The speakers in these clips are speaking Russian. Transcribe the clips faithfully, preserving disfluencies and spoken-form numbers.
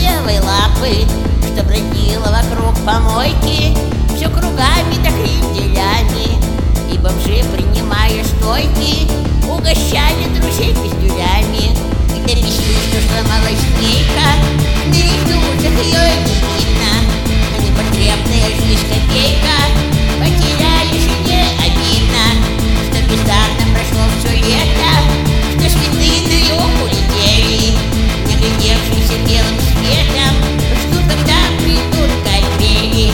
левой лапы, что бродила вокруг помойки, все кругами да кренделями. И бомжи, принимая стойки, угощали друзей пиздюлями. И ты мечты, что сломалась книжка, на ресурсах ее не видно, а непотребная жизнь копейка потеряли жене обидно, что бездарно прошло все лето, что цветы на юг улетели, не глядевшиеся белым светом, жду, когда придут капели.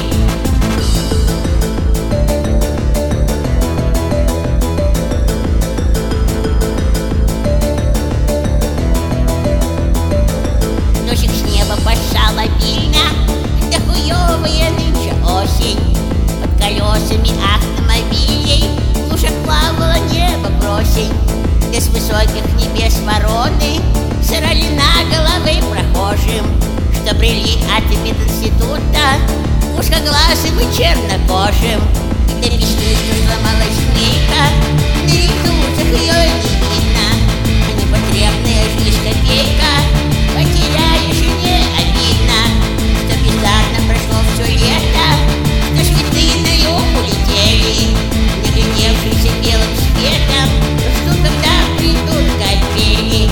Дождик с неба пошел обильно, да хуёвая нынче осень. Под колесами автомобилей в лужах плавало небо просень, где с высоких небес вороны сырали на головы прохожим, что брели от пединститута узкоглазым и чернокожим. И ты мечты, что сломалась книга, на ресурсах ее не видно, а непотребная жизнь копейка потеряли жене обидно, что бездарно прошло все лето, что цветы на юг улетели, не глядевшиеся белым светом, жду, когда придут капели.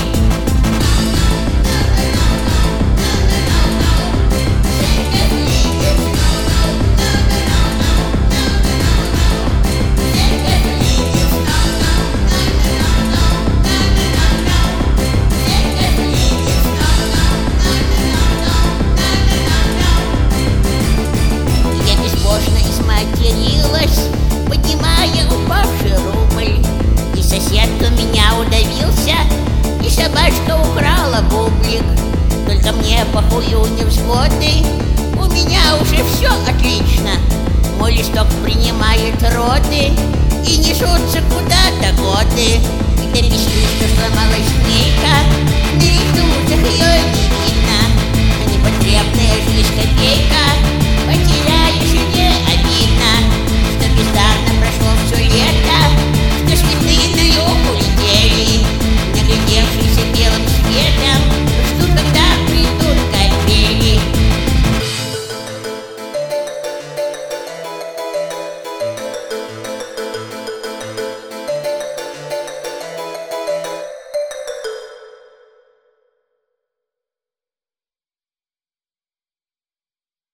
Материлась, поднимая упавший рубль. И сосед у меня удавился, и собачка украла бублик. Только мне похую невзгоды, у меня уже все отлично. Мой листок принимает роды, и несутся куда-то годы. И ты мечты, что сломалась книга, на ресурсах ее не